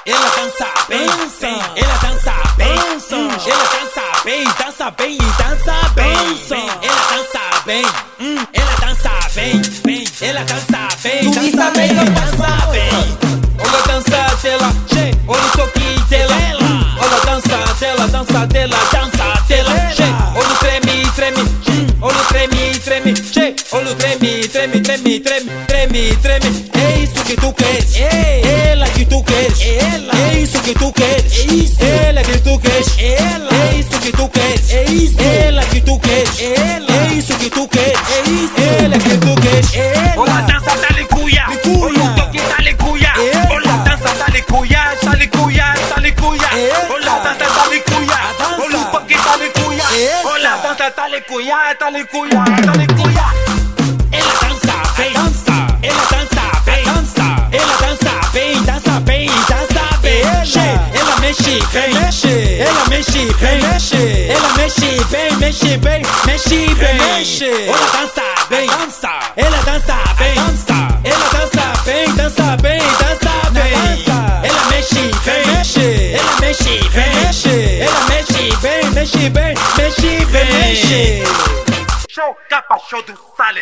ela dança bem, ela dança bem, ela dança bem, dança bem e dança bem, ela dança bem, ela dança bem, ela dança bem, dança bem, dança bem. Olha a dança dela, olha o toque dela, olha a dança dela, dança dela, dança dela, olha o treme, treme, olha o treme, treme, olha o treme, treme, treme, treme, treme, treme. É isso que tu queres, ela que tu queres, é isso que tu queres, ela que tu queres, é isso que tu queres, ela que tu queres, é isso que tu queres, ela que tu queres. Olha a dança da licuia, olha o toque da licuia, olha a dança da licuia, da licuia, da licuia, olha a dança da licuia, olha o toque da licuia, olha a dança da licuia, da licuia, da licuia. Ela dança bem, ela dança bem, ela dança bem, dança bem, dança bem. Ela mexe bem, ela mexe bem, ela mexe bem, mexe bem, mexe bem. Ela dança bem, ela dança bem, ela dança bem, dança bem, dança bem. Ela mexe bem, ela mexe bem, ela mexe bem, mexe bem, mexe bem. Show, capa, show do Sale.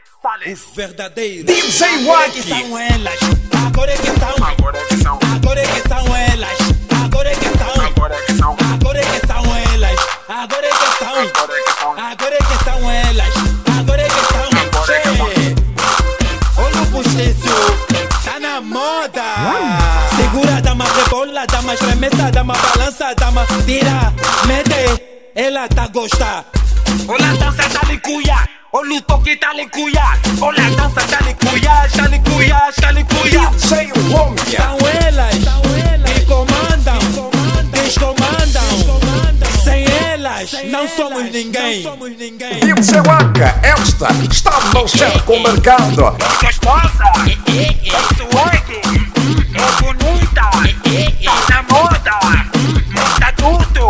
O verdadeiro DJ Wack. São elas, agora é que são, Agora é que são, agora é que são elas, agora é que são, agora é que são, agora é que são elas, agora é que são, agora é que são. agora é que são elas, agora é que são. Agora é que são. Olha o postécio, tá na moda. Segura, dama, rebola, dama, estremeza, dama, balança, dama, tira, mete, ela tá gosta. Olha a dança da licuia, olha o toque da licuia, olha a dança da licuia, da licuia, da licuia. DJ Lomia. São elas que comandam, descomandam. Sem elas não somos ninguém. DJ Wack, esta está no cerco mercado. Gostosa, é swag, é bonita, tá na moda, tá tudo,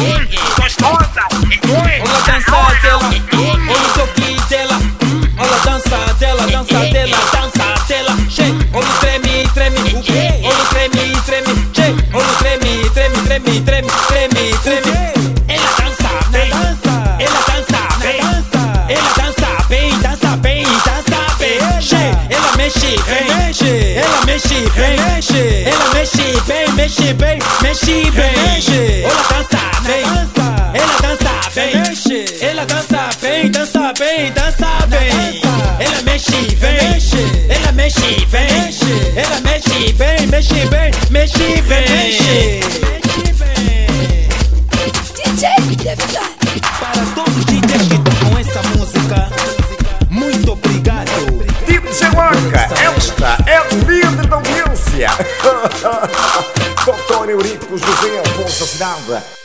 gostosa, Olha a dança dela, olha o toque dela, olha a dança dela, dança dela, dança dela. Olha o treme, treme, olha o treme, treme, olha o treme, treme, treme, treme, treme, treme. Ela dança bem, ela dança bem, ela dança bem, dança bem, dança bem. Ela mexe bem, ela mexe bem, ela mexe bem, mexe bem, mexe bem. Olha a dança bem, ela dança bem, ela dança bem, dança bem, dança bem. Ela mexe bem, ela mexe bem, ela mexe bem, mexe bem, mexe bem. DJ Devilai. Para todos os DJs que tocam essa música, muito obrigado. DJ Wack, esta é o líder da audiência. Doutor Eurico José Afonso Cidade.